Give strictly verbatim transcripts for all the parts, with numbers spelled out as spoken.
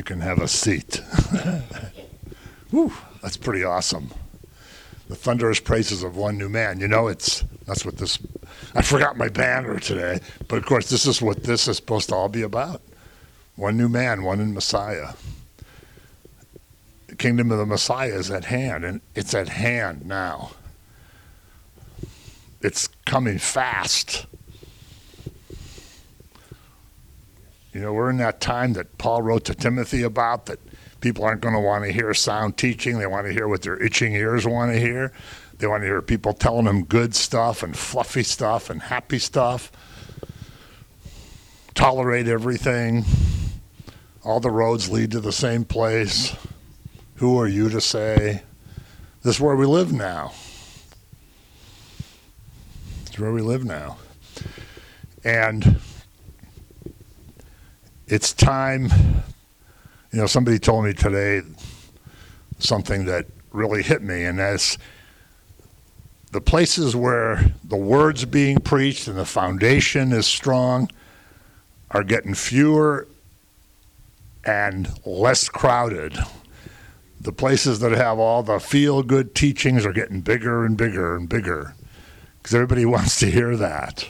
can have a seat. Whew, that's pretty awesome. The thunderous praises of one new man. You know, it's that's what this, I forgot my banner today, but of course this is what this is supposed to all be about. One new man, one in Messiah. The kingdom of the Messiah is at hand, and it's at hand now. It's coming fast. You know, we're in that time that Paul wrote to Timothy about, that people aren't going to want to hear sound teaching. They want to hear what their itching ears want to hear. They want to hear people telling them good stuff and fluffy stuff and happy stuff. Tolerate everything. All the roads lead to the same place. Who are you to say? This is where we live now. It's where we live now. And it's time. You know, somebody told me today something that really hit me, and that's the places where the word's being preached and the foundation is strong are getting fewer and less crowded. The places that have all the feel-good teachings are getting bigger and bigger and bigger because everybody wants to hear that.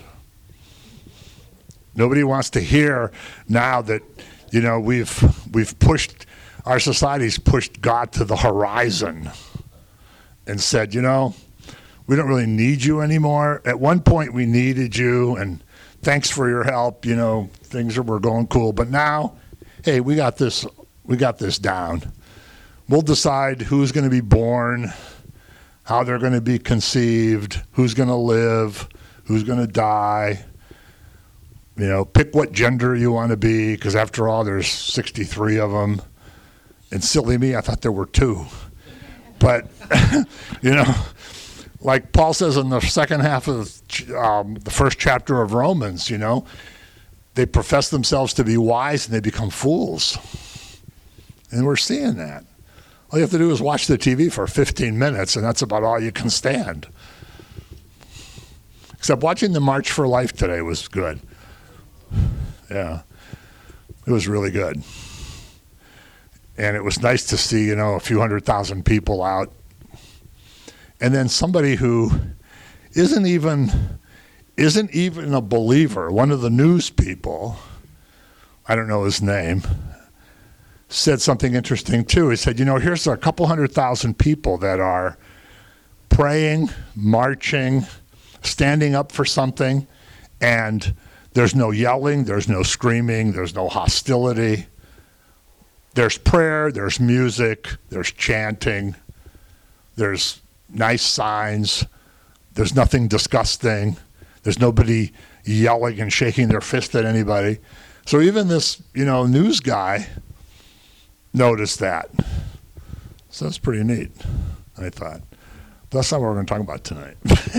Nobody wants to hear now that, you know, we've we've pushed, our society's pushed God to the horizon and said, you know, we don't really need you anymore. At one point we needed you, and thanks for your help, you know, things were going cool. But now, hey, we got this, we got this down. We'll decide who's going to be born, how they're going to be conceived, who's going to live, who's going to die. You know, pick what gender you want to be, because after all, there's sixty-three of them. And silly me, I thought there were two. But, you know, like Paul says in the second half of um, the first chapter of Romans, you know, they profess themselves to be wise and they become fools. And we're seeing that. All you have to do is watch the T V for fifteen minutes, and that's about all you can stand. Except watching the March for Life today was good. Yeah, it was really good. And it was nice to see, you know, a few hundred thousand people out. And then somebody who isn't even isn't even a believer, one of the news people, I don't know his name, said something interesting too. He said, you know, here's a couple hundred thousand people that are praying, marching, standing up for something, and there's no yelling, there's no screaming, there's no hostility. There's prayer, there's music, there's chanting, there's nice signs, there's nothing disgusting, there's nobody yelling and shaking their fist at anybody. So even this, you know, news guy noticed that. So that's pretty neat, I thought. That's not what we're going to talk about tonight.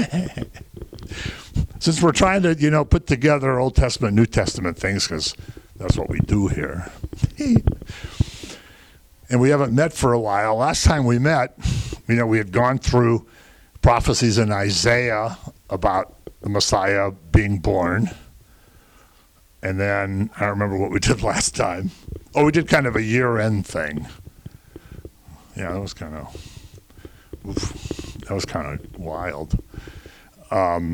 Since we're trying to, you know, put together Old Testament, New Testament things, because that's what we do here. And we haven't met for a while. Last time we met, you know, we had gone through prophecies in Isaiah about the Messiah being born. And then, I don't remember what we did last time. Oh, we did kind of a year-end thing. Yeah, that was kind of, oof, that was kind of wild. Um,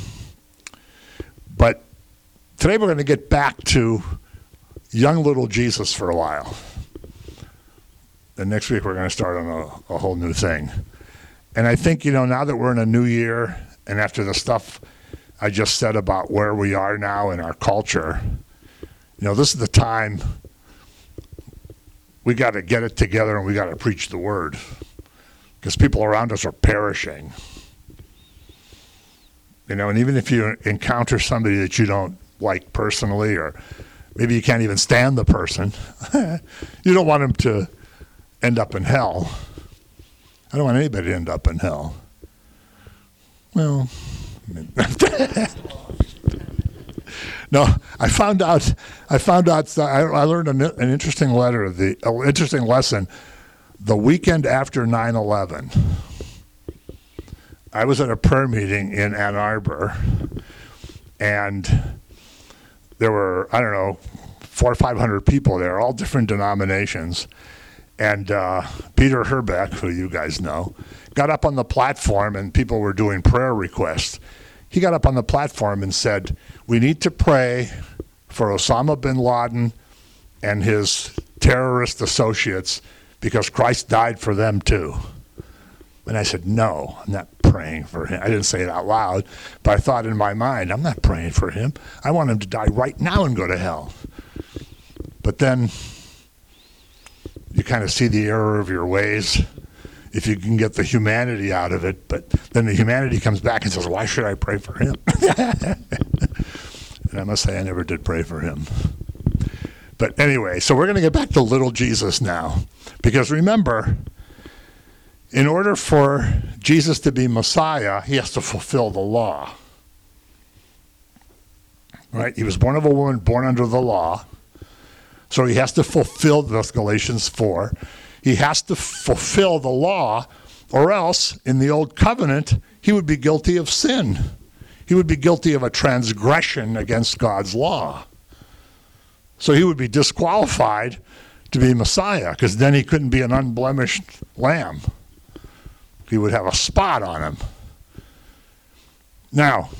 but today we're going to get back to young little Jesus for a while. And next week we're going to start on a, a whole new thing. And I think, you know, now that we're in a new year, and after the stuff I just said about where we are now in our culture, you know, this is the time we got to get it together and we got to preach the word, because people around us are perishing. You know, and even if you encounter somebody that you don't like personally, or maybe you can't even stand the person, you don't want them to end up in hell. I don't want anybody to end up in hell. Well, I mean, no, I found out. I found out. I, I learned an, an interesting letter. The an interesting lesson. The weekend after nine eleven, I was at a prayer meeting in Ann Arbor, and there were, I don't know, four or five hundred people there, all different denominations. And uh, Peter Herbeck, who you guys know, got up on the platform and people were doing prayer requests. He got up on the platform and said, we need to pray for Osama bin Laden and his terrorist associates because Christ died for them too. And I said, no, I'm not praying for him. I didn't say it out loud, but I thought in my mind, I'm not praying for him. I want him to die right now and go to hell. But then you kind of see the error of your ways if you can get the humanity out of it. But then the humanity comes back and says, why should I pray for him? And I must say I never did pray for him. But anyway, so we're going to get back to little Jesus now. Because remember, in order for Jesus to be Messiah, he has to fulfill the law. Right? He was born of a woman, born under the law. So he has to fulfill, that's Galatians four. He has to fulfill the law, or else, in the old covenant, he would be guilty of sin. He would be guilty of a transgression against God's law. So he would be disqualified to be Messiah, because then he couldn't be an unblemished lamb. He would have a spot on him. Now,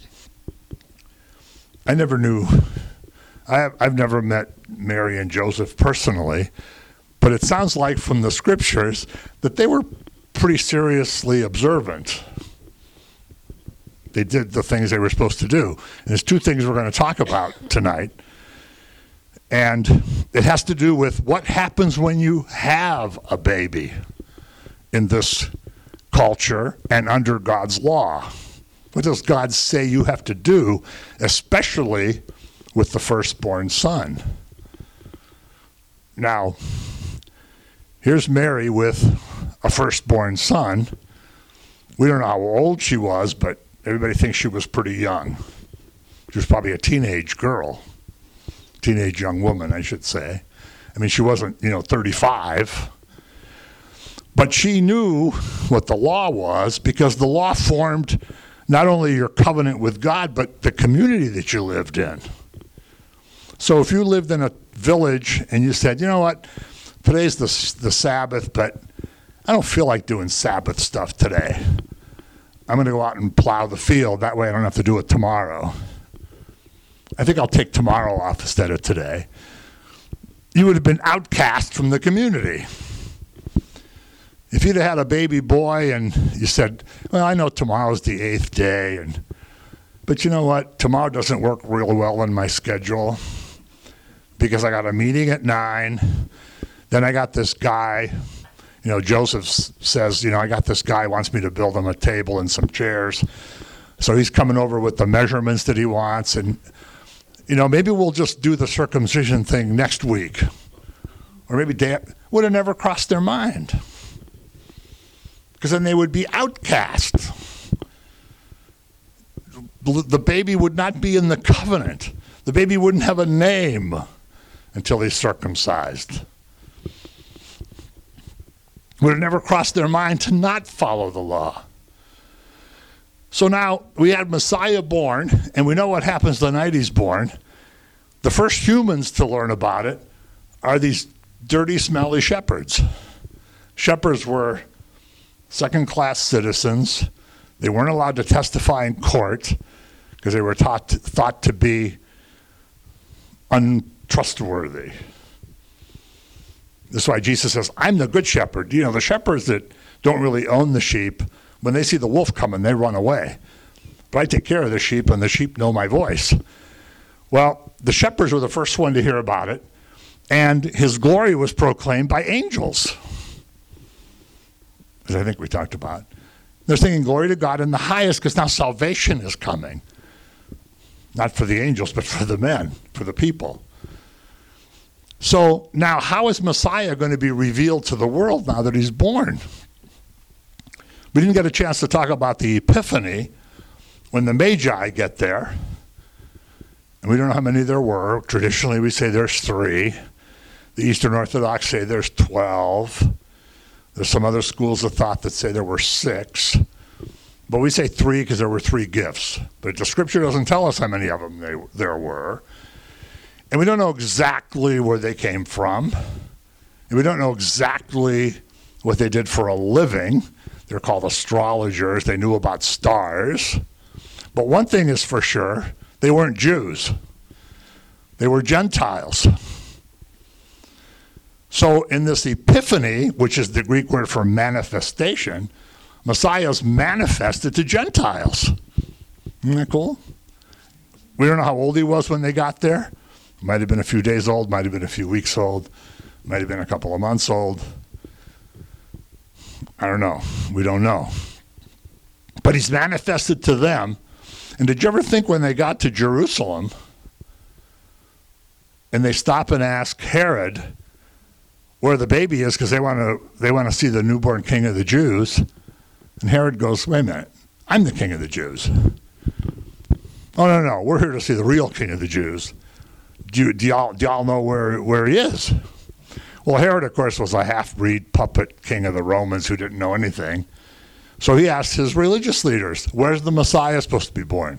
I never knew, I have, I've never met Mary and Joseph personally, but it sounds like from the scriptures that they were pretty seriously observant. They did the things they were supposed to do. And there's two things we're going to talk about tonight. And it has to do with what happens when you have a baby in this culture and under God's law. What does God say you have to do, especially with the firstborn son? Now, here's Mary with a firstborn son. We don't know how old she was, but everybody thinks she was pretty young. She was probably a teenage girl, teenage young woman, I should say. I mean, she wasn't, you know, thirty-five. But she knew what the law was, because the law formed not only your covenant with God, but the community that you lived in. So if you lived in a village and you said, you know what, today's the, the Sabbath, but I don't feel like doing Sabbath stuff today. I'm going to go out and plow the field. That way I don't have to do it tomorrow. I think I'll take tomorrow off instead of today. You would have been outcast from the community. If you'd have had a baby boy and you said, well, I know tomorrow's the eighth day, and but you know what? Tomorrow doesn't work real well in my schedule because I got a meeting at nine. Then I got this guy, you know, Joseph says, you know, I got this guy who wants me to build him a table and some chairs. So he's coming over with the measurements that he wants. And, you know, maybe we'll just do the circumcision thing next week. Or maybe they would have never crossed their mind. Because then they would be outcast. The baby would not be in the covenant. The baby wouldn't have a name until he's circumcised. Would have never crossed their mind to not follow the law. So now we had Messiah born, and we know what happens the night he's born. The first humans to learn about it are these dirty, smelly shepherds. Shepherds were second-class citizens. They weren't allowed to testify in court because they were taught to, thought to be untrustworthy. That's why Jesus says, I'm the good shepherd. You know, the shepherds that don't really own the sheep, when they see the wolf coming, they run away. But I take care of the sheep, and the sheep know my voice. Well, the shepherds were the first one to hear about it, and his glory was proclaimed by angels, as I think we talked about. They're singing glory to God in the highest, because now salvation is coming. Not for the angels, but for the men, for the people. So now, how is Messiah going to be revealed to the world now that he's born? We didn't get a chance to talk about the Epiphany when the Magi get there. And we don't know how many there were. Traditionally, we say there's three. The Eastern Orthodox say there's twelve. There's some other schools of thought that say there were six. But we say three because there were three gifts. But the scripture doesn't tell us how many of them they, there were. And we don't know exactly where they came from. And we don't know exactly what they did for a living. They're called astrologers. They knew about stars. But one thing is for sure, they weren't Jews. They were Gentiles. So in this epiphany, which is the Greek word for manifestation, Messiah's manifested to Gentiles. Isn't that cool? We don't know how old he was when they got there. Might have been a few days old, might have been a few weeks old, might have been a couple of months old. I don't know. We don't know. But he's manifested to them. And did you ever think when they got to Jerusalem and they stop and ask Herod where the baby is because they want to they want to see the newborn king of the Jews, and Herod goes, wait a minute, I'm the king of the Jews. Oh, no, no, we're here to see the real king of the Jews. Do, you, do, y'all, do y'all know where, where he is? Well, Herod, of course, was a half-breed puppet king of the Romans who didn't know anything. So he asked his religious leaders, where's the Messiah supposed to be born?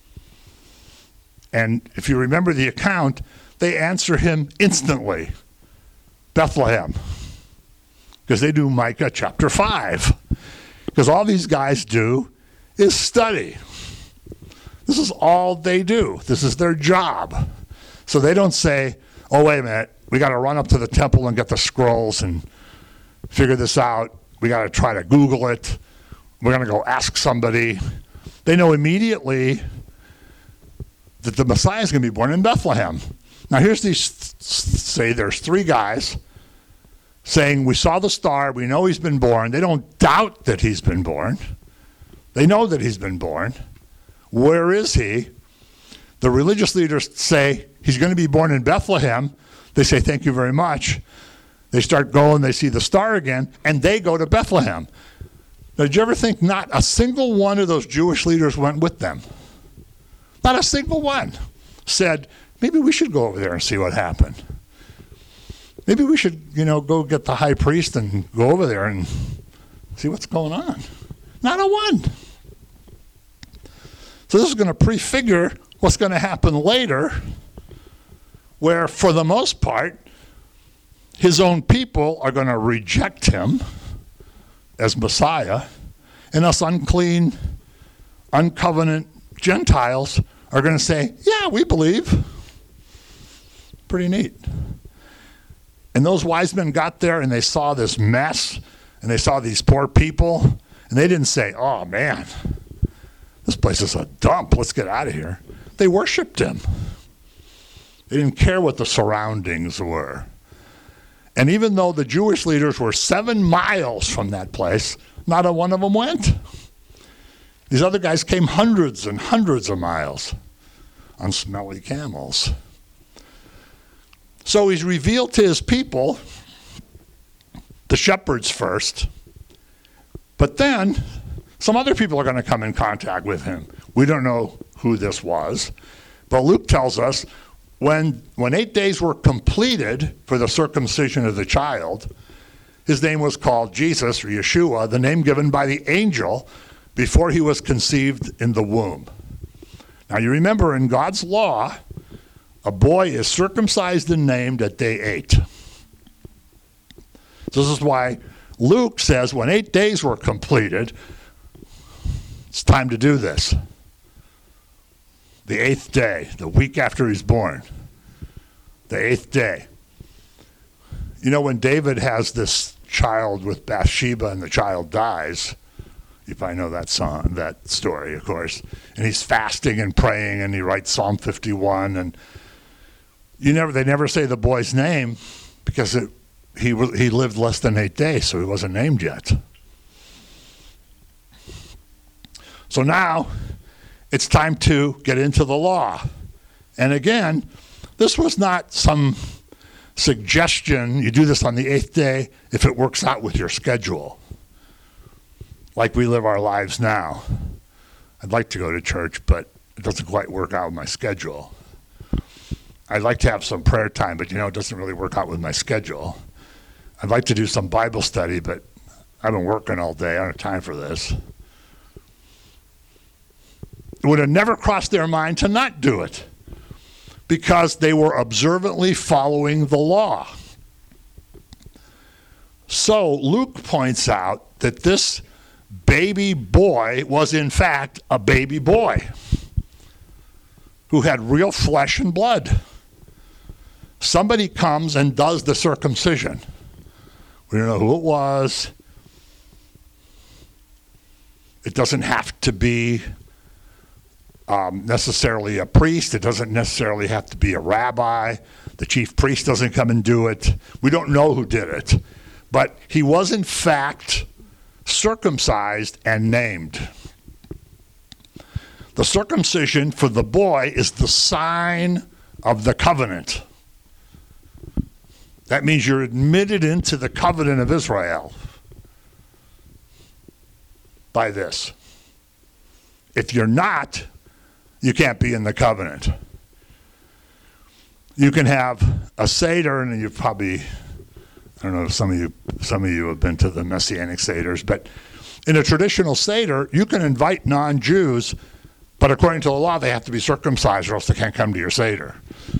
And if you remember the account, they answer him instantly, Bethlehem. Because they do Micah chapter five. Because all these guys do is study. This is all they do. This is their job. So they don't say, oh, wait a minute, we got to run up to the temple and get the scrolls and figure this out. We got to try to Google it. We're going to go ask somebody. They know immediately that the Messiah is going to be born in Bethlehem. Now here's these, say there's three guys saying, we saw the star, we know he's been born. They don't doubt that he's been born. They know that he's been born. Where is he? The religious leaders say, he's going to be born in Bethlehem. They say, thank you very much. They start going, they see the star again, and they go to Bethlehem. Now, did you ever think not a single one of those Jewish leaders went with them? Not a single one said, maybe we should go over there and see what happened. Maybe we should, you know, go get the high priest and go over there and see what's going on. Not a one. So this is going to prefigure what's going to happen later, where for the most part, his own people are going to reject him as Messiah, and us unclean, uncovenant Gentiles are going to say, yeah, we believe. Pretty neat. And those wise men got there and they saw this mess and they saw these poor people and they didn't say, oh man, this place is a dump, let's get out of here. They worshiped him. They didn't care what the surroundings were. And even though the Jewish leaders were seven miles from that place, not a one of them went. These other guys came hundreds and hundreds of miles on smelly camels. So he's revealed to his people, the shepherds first, but then some other people are going to come in contact with him. We don't know who this was, but Luke tells us when, when eight days were completed for the circumcision of the child, his name was called Jesus, or Yeshua, the name given by the angel before he was conceived in the womb. Now you remember in God's law, a boy is circumcised and named at day eight. So this is why Luke says when eight days were completed, it's time to do this. The eighth day, the week after he's born. The eighth day. You know, when David has this child with Bathsheba and the child dies, you probably know that song, that story, of course, and he's fasting and praying and he writes Psalm fifty-one, and you never they never say the boy's name because it, he he lived less than eight days, so he wasn't named yet. So now it's time to get into the law. And again, this was not some suggestion, you do this on the eighth day if it works out with your schedule, like we live our lives now. I'd like to go to church, but it doesn't quite work out with my schedule. I'd like to have some prayer time, but you know, it doesn't really work out with my schedule. I'd like to do some Bible study, but I've been working all day. I don't have time for this. It would have never crossed their mind to not do it. because they were observantly following the law. So Luke points out that this baby boy was in fact a baby boy who had real flesh and blood. Somebody comes and does the circumcision. We don't know who it was. It doesn't have to be um, necessarily a priest. It doesn't necessarily have to be a rabbi. The chief priest doesn't come and do it. We don't know who did it. But he was in fact circumcised and named. The circumcision for the boy is the sign of the covenant. That means you're admitted into the covenant of Israel by this. If you're not, you can't be in the covenant. You can have a Seder, and you've probably, I don't know if some of you some of you have been to the Messianic Seders, but in a traditional Seder, you can invite non-Jews, but according to the law, they have to be circumcised or else they can't come to your Seder.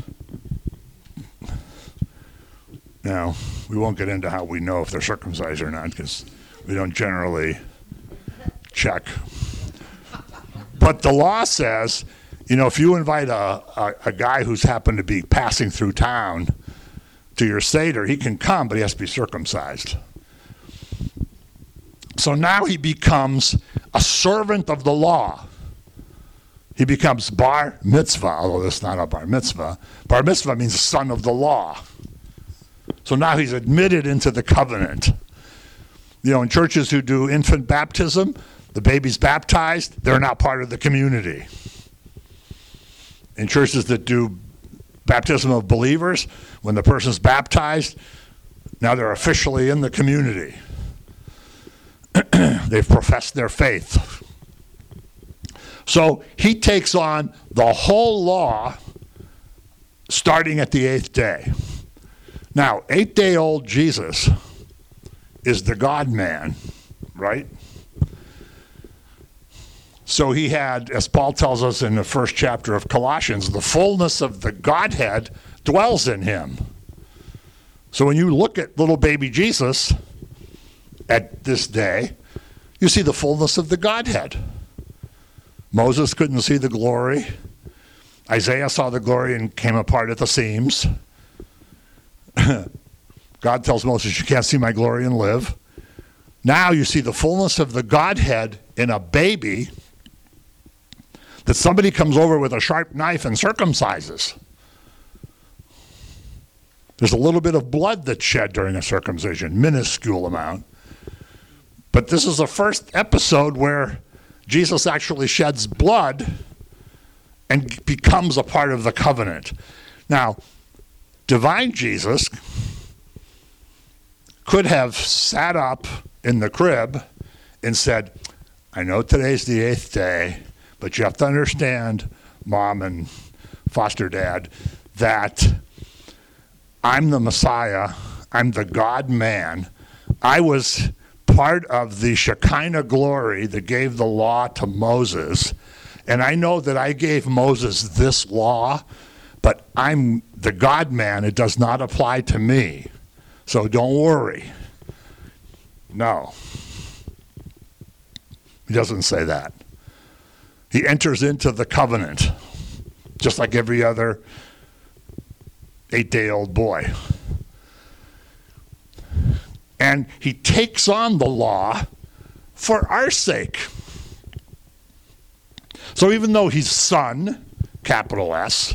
Now, we won't get into how we know if they're circumcised or not, because we don't generally check. But the law says, you know, if you invite a, a, a guy who's happened to be passing through town to your Seder, he can come, but he has to be circumcised. So now he becomes a servant of the law. He becomes bar mitzvah, although that's not a bar mitzvah. Bar mitzvah means son of the law. So now he's admitted into the covenant. You know, in churches who do infant baptism, the baby's baptized, they're now part of the community. In churches that do baptism of believers, when the person's baptized, now they're officially in the community. They've professed their faith. So he takes on the whole law starting at the eighth day. Now, eight-day-old Jesus is the God-man, right? So he had, as Paul tells us in the first chapter of Colossians, the fullness of the Godhead dwells in him. So when you look at little baby Jesus at this day, you see the fullness of the Godhead. Moses couldn't see the glory. Isaiah saw the glory and came apart at the seams. God tells Moses, you can't see my glory and live. Now you see the fullness of the Godhead in a baby that somebody comes over with a sharp knife and circumcises. There's a little bit of blood that's shed during a circumcision, minuscule amount. But this is the first episode where Jesus actually sheds blood and becomes a part of the covenant. Now, divine Jesus could have sat up in the crib and said, I know today's the eighth day, but you have to understand, Mom and foster dad, that I'm the Messiah. I'm the God-man. I was part of the Shekinah glory that gave the law to Moses, and I know that I gave Moses this law, but I'm the God-man. It does not apply to me, so don't worry. No. He doesn't say that. He enters into the covenant, just like every other eight-day-old boy. And he takes on the law for our sake. So even though he's son, capital S,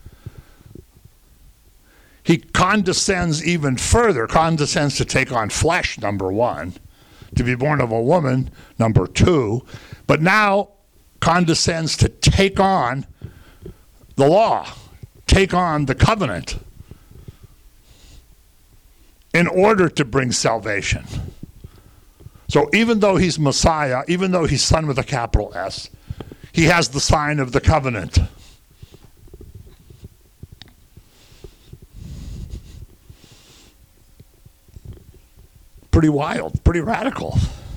he condescends even further, condescends to take on flesh, number one, to be born of a woman, number two, but now condescends to take on the law, take on the covenant in order to bring salvation. So even though he's Messiah, even though he's son with a capital S, he has the sign of the covenant. Pretty wild, pretty radical.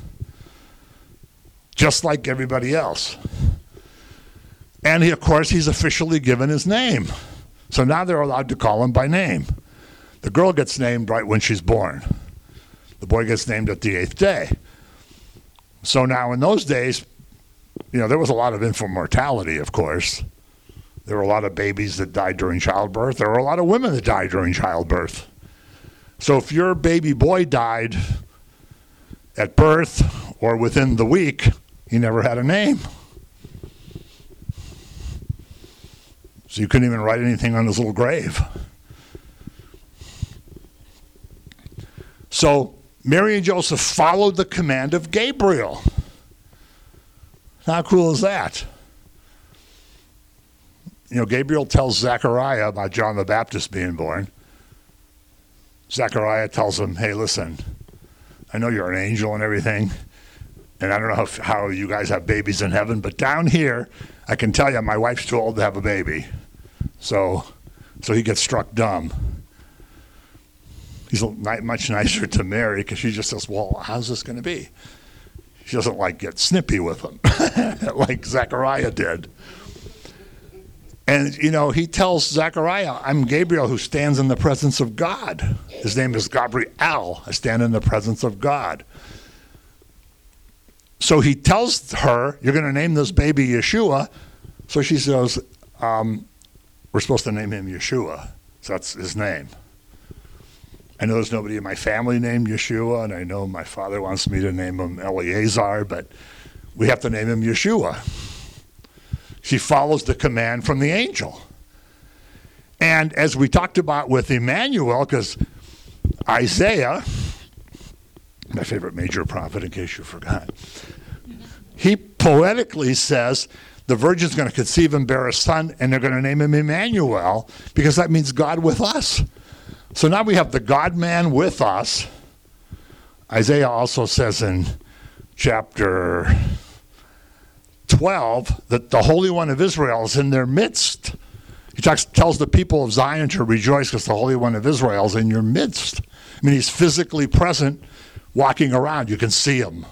Just like everybody else. And he, of course, he's officially given his name. So now they're allowed to call him by name. The girl gets named right when she's born. The boy gets named at the eighth day. So now in those days, you know, there was a lot of infant mortality, of course. There were a lot of babies that died during childbirth. There were a lot of women that died during childbirth. So if your baby boy died at birth or within the week, he never had a name. So you couldn't even write anything on his little grave. So Mary and Joseph followed the command of Gabriel. How cool is that? You know, Gabriel tells Zechariah about John the Baptist being born. Zechariah tells him, hey, listen, I know you're an angel and everything, and I don't know how, how you guys have babies in heaven, but down here, I can tell you my wife's too old to have a baby. So, so he gets struck dumb. He's much nicer to Mary because she just says, well, how's this going to be? She doesn't like get snippy with him like Zechariah did. And, you know, he tells Zechariah, I'm Gabriel who stands in the presence of God. His name is Gabriel. I stand in the presence of God. So he tells her, you're going to name this baby Yeshua. So she says, um, we're supposed to name him Yeshua. So that's his name. I know there's nobody in my family named Yeshua, and I know my father wants me to name him Eleazar, but we have to name him Yeshua. She follows the command from the angel. And as we talked about with Emmanuel, because Isaiah, my favorite major prophet in case you forgot, he poetically says the virgin's going to conceive and bear a son, and they're going to name him Emmanuel, because that means God with us. So now we have the God-man with us. Isaiah also says in chapter twelve that the Holy One of Israel is in their midst. He talks, tells the people of Zion to rejoice because the Holy One of Israel is in your midst. I mean, he's physically present, walking around. You can see him.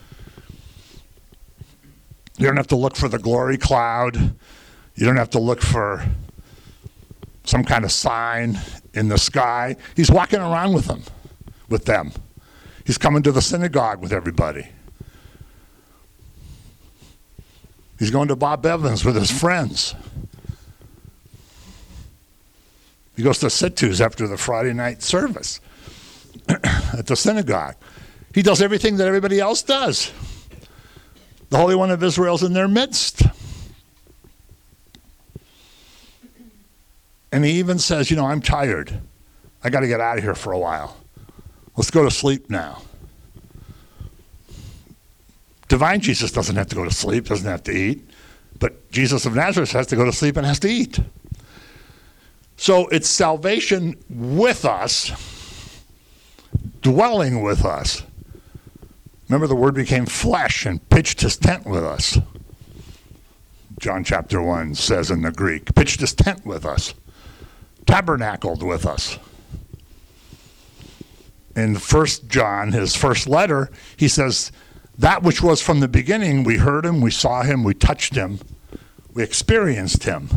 You don't have to look for the glory cloud. You don't have to look for some kind of sign in the sky. He's walking around with them, with them. He's coming to the synagogue with everybody. He's going to Bob Evans with his friends. He goes to Sittus after the Friday night service at the synagogue. He does everything that everybody else does. The Holy One of Israel's in their midst. And he even says, you know, I'm tired. I got to get out of here for a while. Let's go to sleep now. Divine Jesus doesn't have to go to sleep, doesn't have to eat. But Jesus of Nazareth has to go to sleep and has to eat. So it's salvation with us, dwelling with us. Remember, the Word became flesh and pitched his tent with us. John chapter one says in the Greek, pitched his tent with us. Tabernacled with us. In First John, his first letter, he says, that which was from the beginning, we heard him, we saw him, we touched him, we experienced him.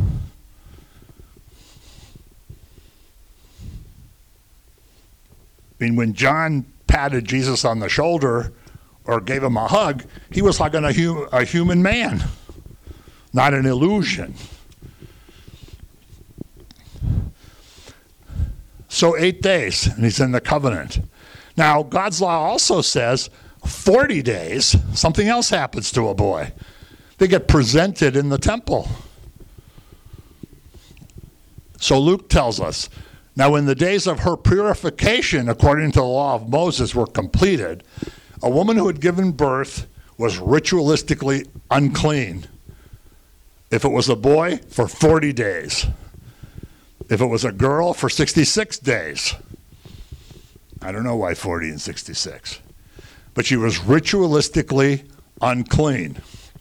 I mean, when John patted Jesus on the shoulder or gave him a hug, he was hugging a, hu- a human man, not an illusion. So eight days, and he's in the covenant. Now, God's law also says forty days, something else happens to a boy. They get presented in the temple. So Luke tells us, now when the days of her purification, according to the law of Moses, were completed, a woman who had given birth was ritualistically unclean. If it was a boy, for forty days. If it was a girl, for sixty-six days. I don't know why forty and sixty-six. But she was ritualistically unclean.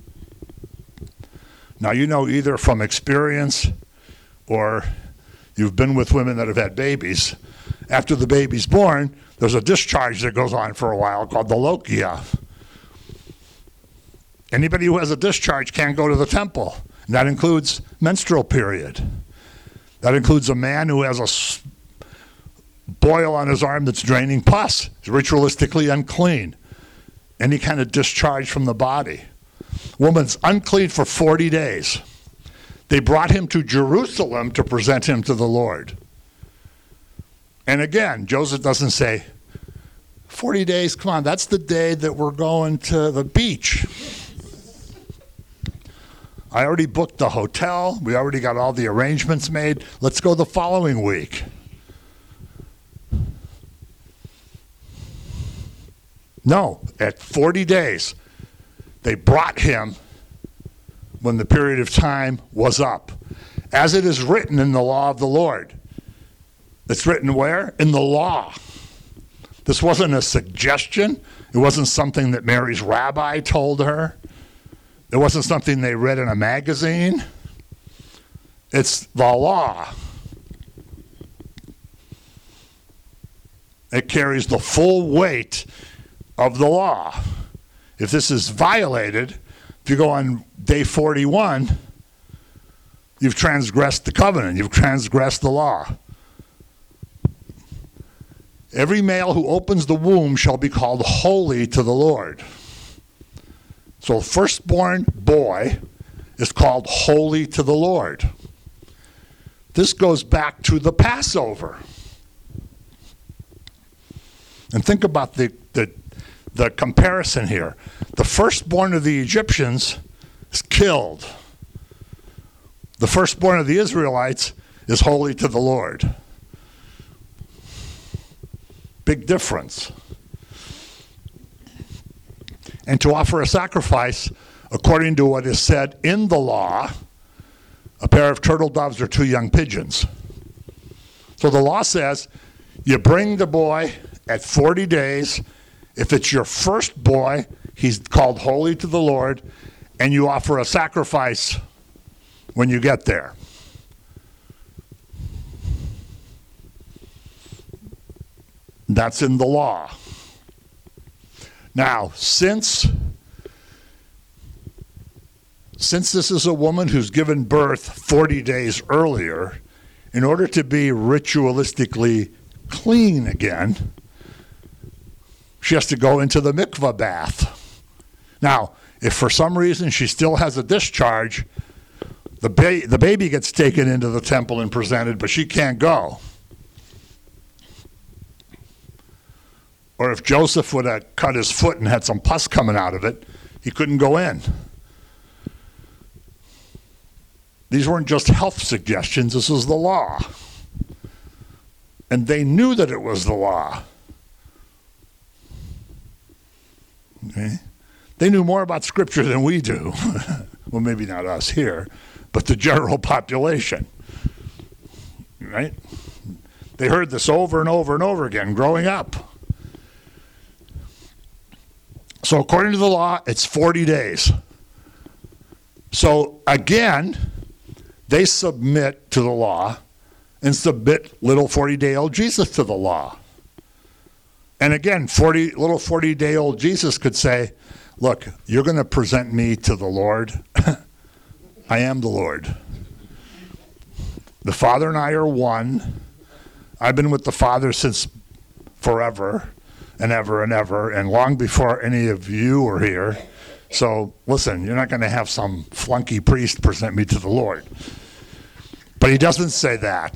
Now, you know, either from experience or you've been with women that have had babies. After the baby's born, there's a discharge that goes on for a while called the lochia. Anybody who has a discharge can't go to the temple. And that includes menstrual period. That includes a man who has a boil on his arm that's draining pus. He's ritualistically unclean. Any kind of discharge from the body. Woman's unclean for forty days. They brought him to Jerusalem to present him to the Lord. And again, Joseph doesn't say, forty days, come on, that's the day that we're going to the beach. I already booked the hotel. We already got all the arrangements made. Let's go the following week. No, at forty days, they brought him when the period of time was up. As it is written in the law of the Lord. It's written where? In the law. This wasn't a suggestion. It wasn't something that Mary's rabbi told her. It wasn't something they read in a magazine. It's the law. It carries the full weight of the law. If this is violated, if you go on day forty-one, you've transgressed the covenant. You've transgressed the law. Every male who opens the womb shall be called holy to the Lord. So a firstborn boy is called holy to the Lord. This goes back to the Passover. And think about the, the, the comparison here. The firstborn of the Egyptians is killed. The firstborn of the Israelites is holy to the Lord. Big difference. And to offer a sacrifice, according to what is said in the law, a pair of turtle doves or two young pigeons. So the law says, you bring the boy at forty days. If it's your first boy, he's called holy to the Lord, and you offer a sacrifice when you get there. That's in the law. Now, since, since this is a woman who's given birth forty days earlier, in order to be ritualistically clean again, she has to go into the mikvah bath. Now, if for some reason she still has a discharge, the, ba- the baby gets taken into the temple and presented, but she can't go. Or if Joseph would have cut his foot and had some pus coming out of it, he couldn't go in. These weren't just health suggestions, this was the law. And they knew that it was the law. Okay? They knew more about Scripture than we do. Well, maybe not us here, but the general population. Right? They heard this over and over and over again growing up. So according to the law, it's forty days. So again, they submit to the law and submit little forty-day-old Jesus to the law. And again, forty, little forty-day-old Jesus could say, look, you're going to present me to the Lord. I am the Lord. The Father and I are one. I've been with the Father since forever and ever and ever, and long before any of you were here. So listen, you're not going to have some flunky priest present me to the Lord. But he doesn't say that.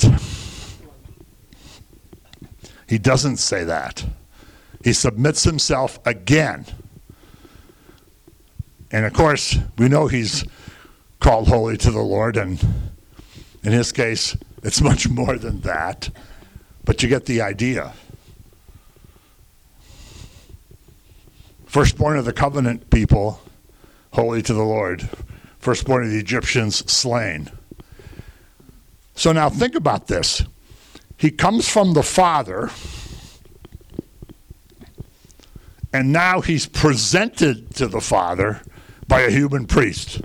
He doesn't say that. He submits himself again. And of course, we know he's called holy to the Lord, and in his case, it's much more than that. But you get the idea. Firstborn of the covenant people, holy to the Lord. Firstborn of the Egyptians, slain. So now think about this. He comes from the Father, and now he's presented to the Father by a human priest.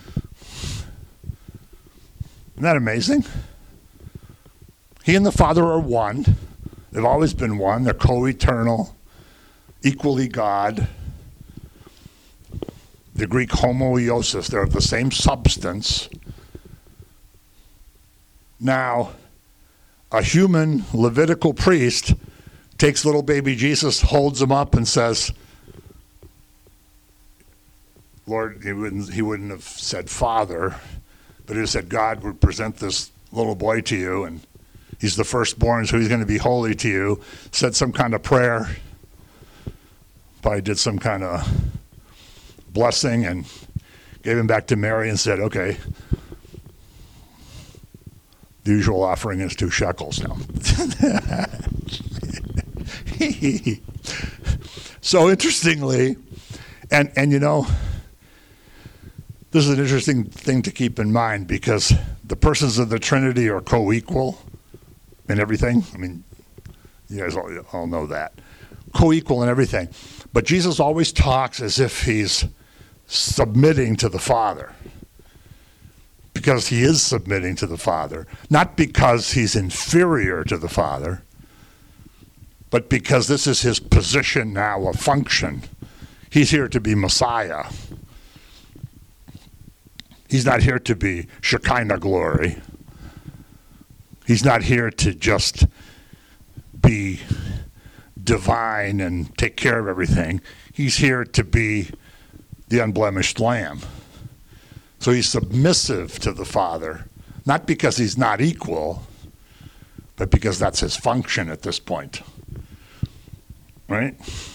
Isn't that amazing? He and the Father are one. They've always been one. They're co-eternal, equally God. The Greek homoiosis, they're of the same substance. Now, a human Levitical priest takes little baby Jesus, holds him up, and says, Lord, he wouldn't, he wouldn't have said Father, but he said, God would present this little boy to you, and he's the firstborn, so he's going to be holy to you. Said some kind of prayer, probably did some kind of blessing, and gave him back to Mary and said, okay, the usual offering is two shekels now. So interestingly, and, and you know, this is an interesting thing to keep in mind because the persons of the Trinity are co-equal in everything. I mean, you guys all, all know that. Co-equal in everything. But Jesus always talks as if he's submitting to the Father. Because he is submitting to the Father. Not because he's inferior to the Father, but because this is his position now, a function. He's here to be Messiah. He's not here to be Shekinah glory. He's not here to just be divine and take care of everything. He's here to be the unblemished lamb. So he's submissive to the Father, not because he's not equal, but because that's his function at this point. Right?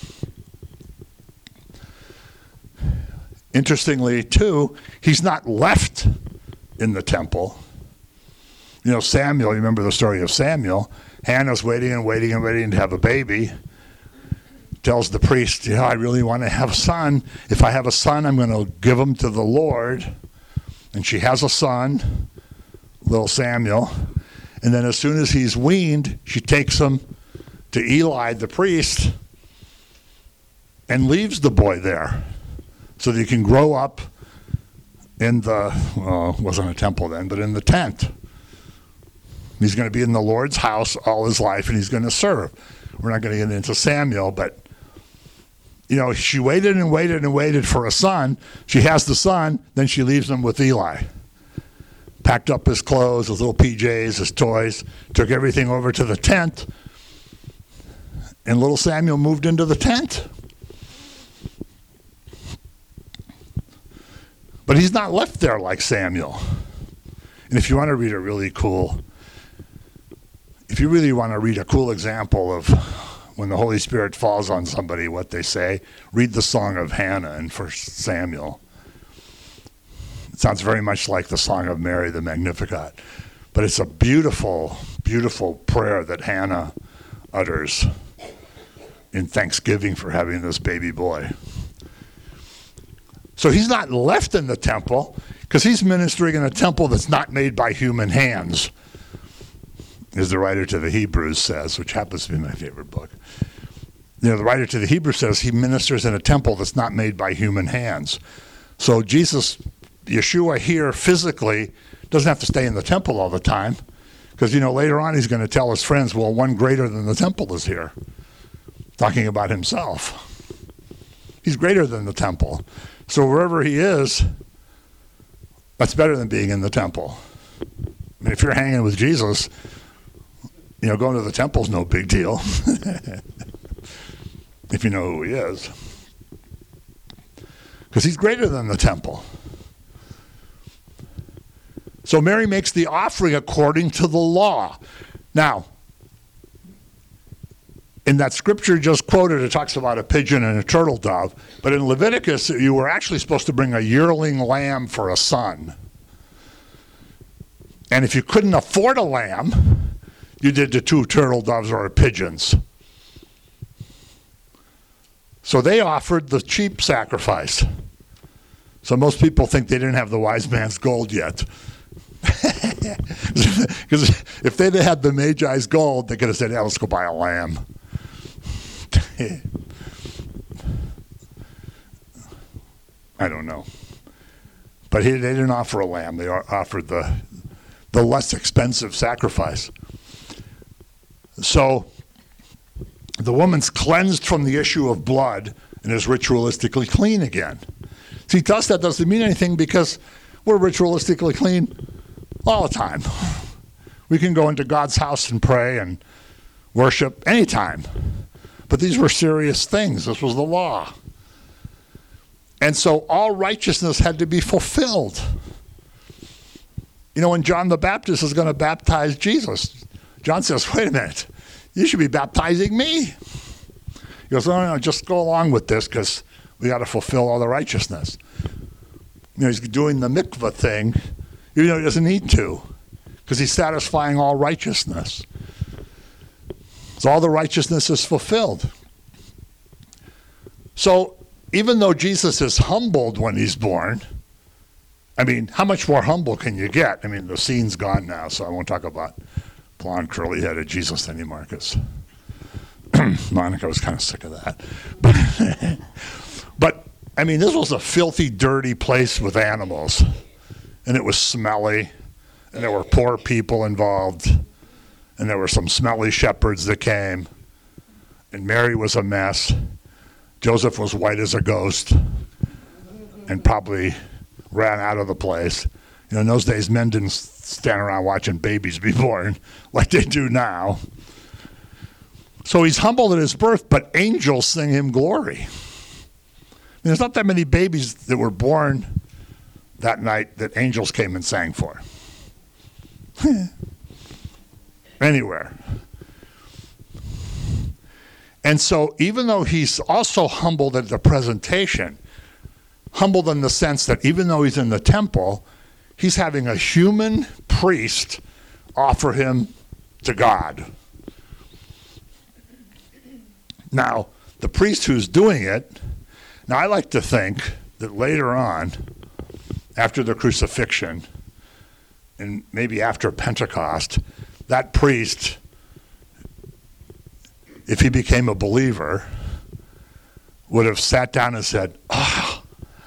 Interestingly, too, he's not left in the temple. You know, Samuel, you remember the story of Samuel. Hannah's waiting and waiting and waiting to have a baby. Tells the priest, you know, I really want to have a son. If I have a son, I'm going to give him to the Lord. And she has a son, little Samuel. And then as soon as he's weaned, she takes him to Eli, the priest, and leaves the boy there so that he can grow up in the, well, it wasn't a temple then, but in the tent. He's going to be in the Lord's house all his life, and he's going to serve. We're not going to get into Samuel, but, you know, she waited and waited and waited for a son. She has the son, then she leaves him with Eli. Packed up his clothes, his little P Js, his toys, took everything over to the tent, and little Samuel moved into the tent. But he's not left there like Samuel. And if you want to read a really cool, if you really want to read a cool example of when the Holy Spirit falls on somebody, what they say, read the Song of Hannah in First Samuel. It sounds very much like the Song of Mary, the Magnificat. But it's a beautiful, beautiful prayer that Hannah utters in thanksgiving for having this baby boy. So he's not left in the temple because he's ministering in a temple that's not made by human hands, as the writer to the Hebrews says, which happens to be my favorite book. You know, the writer to the Hebrews says he ministers in a temple that's not made by human hands. So Jesus, Yeshua here physically doesn't have to stay in the temple all the time because, you know, later on he's going to tell his friends, well, one greater than the temple is here, talking about himself. He's greater than the temple. So wherever he is, that's better than being in the temple. I mean, if you're hanging with Jesus, you know, going to the temple is no big deal. If you know who he is. Because he's greater than the temple. So Mary makes the offering according to the law. Now, in that scripture just quoted, it talks about a pigeon and a turtle dove. But in Leviticus, you were actually supposed to bring a yearling lamb for a son. And if you couldn't afford a lamb, you did the two turtle doves or pigeons. So they offered the cheap sacrifice. So most people think they didn't have the wise man's gold yet. Because if they'd had the Magi's gold, they could have said, yeah, let's go buy a lamb. I don't know. But he, they didn't offer a lamb. They offered the, the less expensive sacrifice. So the woman's cleansed from the issue of blood and is ritualistically clean again. See, to us that doesn't mean anything because we're ritualistically clean all the time. We can go into God's house and pray and worship anytime. But these were serious things. This was the law. And so all righteousness had to be fulfilled. You know, when John the Baptist is going to baptize Jesus, John says, wait a minute, you should be baptizing me. He goes, no, no, no, just go along with this because we got to fulfill all the righteousness. You know, he's doing the mikvah thing, even though he doesn't need to, because he's satisfying all righteousness. So all the righteousness is fulfilled. So even though Jesus is humbled when he's born, I mean, how much more humble can you get? I mean, the scene's gone now, so I won't talk about blonde, curly-headed Jesus anymore, because Monica was kind of sick of that. But, but, I mean, this was a filthy, dirty place with animals, and it was smelly, and there were poor people involved, and there were some smelly shepherds that came, and Mary was a mess. Joseph was white as a ghost and probably ran out of the place. You know, in those days, men didn't stand around watching babies be born like they do now. So he's humbled at his birth, but angels sing him glory. I mean, there's not that many babies that were born that night that angels came and sang for. Anywhere. And so even though he's also humbled at the presentation, humbled in the sense that even though he's in the temple, he's having a human priest offer him to God. Now, the priest who's doing it, now I like to think that later on, after the crucifixion, and maybe after Pentecost, that priest, if he became a believer, would have sat down and said, oh,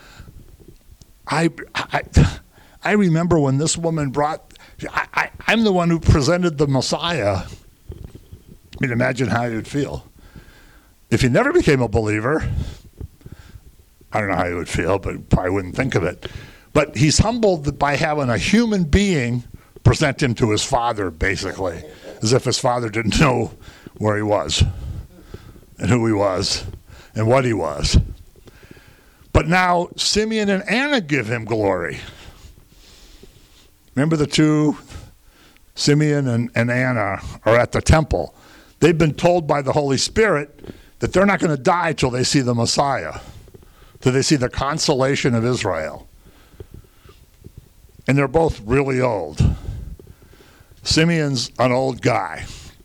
I, I, I remember when this woman brought, I, I, I'm the one who presented the Messiah. I mean, imagine how you'd feel. If he never became a believer, I don't know how he would feel, but probably wouldn't think of it. But he's humbled by having a human being present him to his father, basically, as if his father didn't know where he was and who he was and what he was. But now Simeon and Anna give him glory. Remember the two, Simeon and, and Anna, are at the temple. They've been told by the Holy Spirit that they're not going to die till they see the Messiah, till they see the consolation of Israel. And they're both really old. Simeon's an old guy.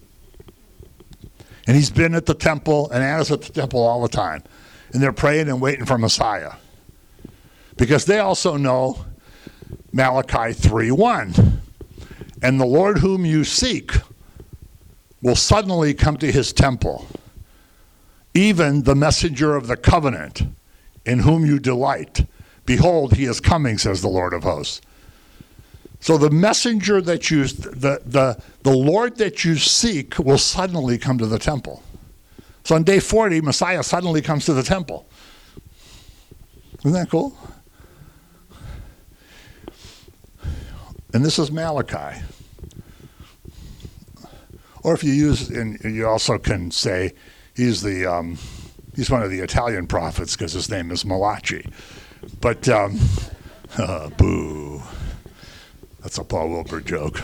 And he's been at the temple, and Anna's at the temple all the time. And they're praying and waiting for Messiah. Because they also know Malachi three one. And the Lord whom you seek will suddenly come to his temple, even the messenger of the covenant in whom you delight. Behold, he is coming, says the Lord of hosts. So the messenger that you, the, the, the Lord that you seek will suddenly come to the temple. So on day forty, Messiah suddenly comes to the temple. Isn't that cool? And this is Malachi. Or if you use, and you also can say, he's the um, he's one of the Italian prophets because his name is Malachi. But, um, uh, boo. That's a Paul Wilbur joke.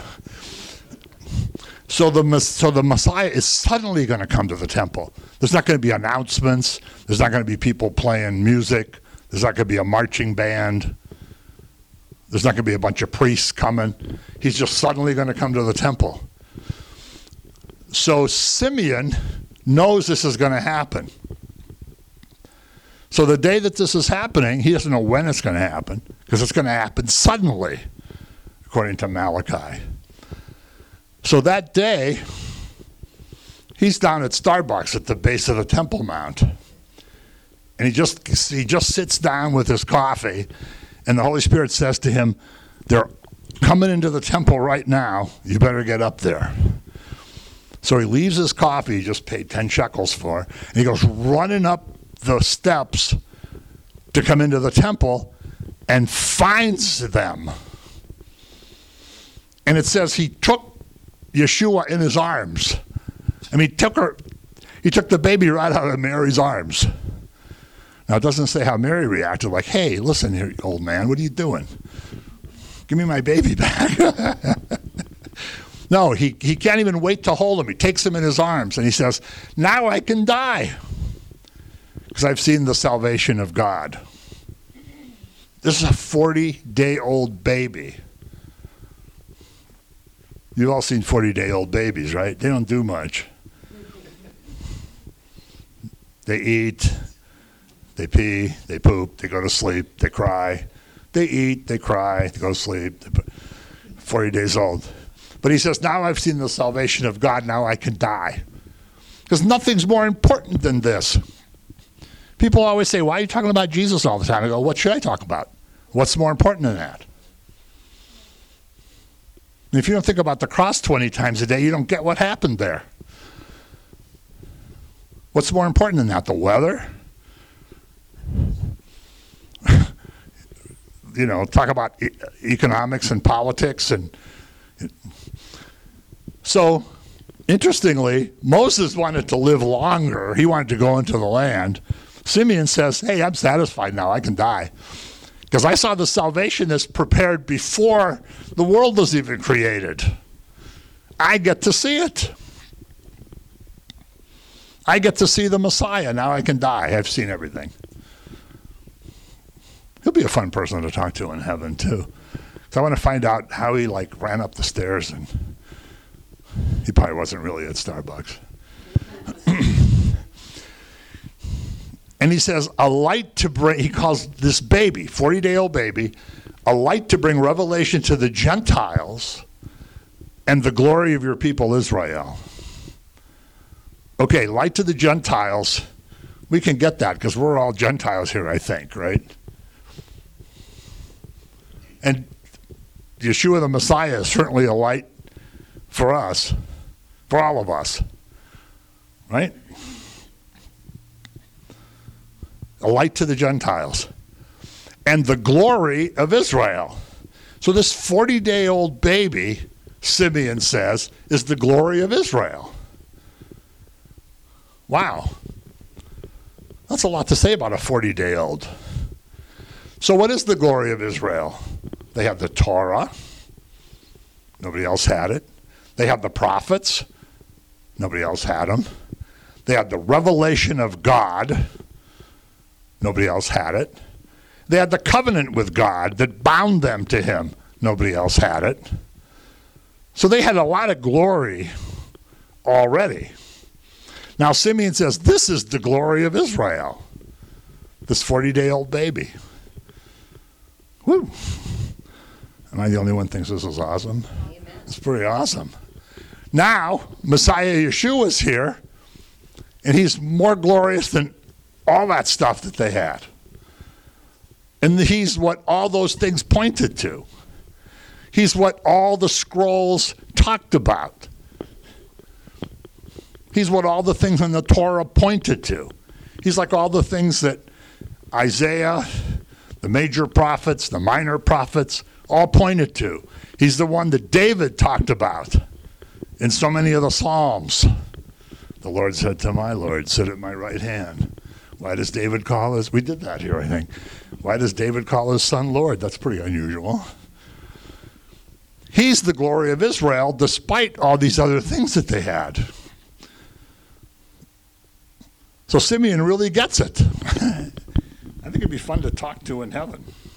So the, so the Messiah is suddenly going to come to the temple. There's not going to be announcements. There's not going to be people playing music. There's not going to be a marching band. There's not going to be a bunch of priests coming. He's just suddenly going to come to the temple. So Simeon knows this is going to happen. So the day that this is happening, he doesn't know when it's going to happen, because it's going to happen suddenly, according to Malachi. So that day, he's down at Starbucks at the base of the Temple Mount. And he just he just sits down with his coffee, and the Holy Spirit says to him, they're coming into the temple right now. You better get up there. So he leaves his coffee he just paid ten shekels for, and he goes running up the steps to come into the temple and finds them. And it says he took Yeshua in his arms. I mean, he took her, he took the baby right out of Mary's arms. Now, it doesn't say how Mary reacted, like, hey, listen here, old man, what are you doing? Give me my baby back. No, he, he can't even wait to hold him. He takes him in his arms and he says, now I can die because I've seen the salvation of God. This is a forty-day-old baby. You've all seen forty-day-old babies, right? They don't do much. They eat, they pee, they poop, they go to sleep, they cry. They eat, they cry, they go to sleep. forty days old. But he says, now I've seen the salvation of God, now I can die. Because nothing's more important than this. People always say, why are you talking about Jesus all the time? I go, what should I talk about? What's more important than that? And if you don't think about the cross twenty times a day, you don't get what happened there. What's more important than that? The weather? You know, talk about e- economics and politics. And so, interestingly, Moses wanted to live longer. He wanted to go into the land. Simeon says, hey, I'm satisfied now. I can die. Because I saw the salvation that's prepared before the world was even created. I get to see it. I get to see the Messiah. Now I can die. I've seen everything. He'll be a fun person to talk to in heaven, too. So I want to find out how he, like, ran up the stairs, and he probably wasn't really at Starbucks. And he says, a light to bring, he calls this baby, forty-day-old baby, a light to bring revelation to the Gentiles and the glory of your people Israel. Okay, light to the Gentiles. We can get that because we're all Gentiles here, I think, right? And Yeshua the Messiah is certainly a light for us, for all of us, right? A light to the Gentiles. And the glory of Israel. So this forty-day-old baby, Simeon says, is the glory of Israel. Wow. That's a lot to say about a forty-day-old. So what is the glory of Israel? They have the Torah. Nobody else had it. They have the prophets. Nobody else had them. They had the revelation of God. Nobody else had it. They had the covenant with God that bound them to him. Nobody else had it. So they had a lot of glory already. Now Simeon says, this is the glory of Israel. This forty-day-old baby. Woo. Am I the only one who thinks this is awesome? Amen. It's pretty awesome. Now, Messiah Yeshua is here, and he's more glorious than all that stuff that they had. And he's what all those things pointed to. He's what all the scrolls talked about. He's what all the things in the Torah pointed to. He's like all the things that Isaiah, the major prophets, the minor prophets, all pointed to. He's the one that David talked about in so many of the Psalms. The Lord said to my Lord, sit at my right hand. Why does David call his, we did that here, I think. Why does David call his son Lord? That's pretty unusual. He's the glory of Israel despite all these other things that they had. So Simeon really gets it. I think it'd be fun to talk to in heaven.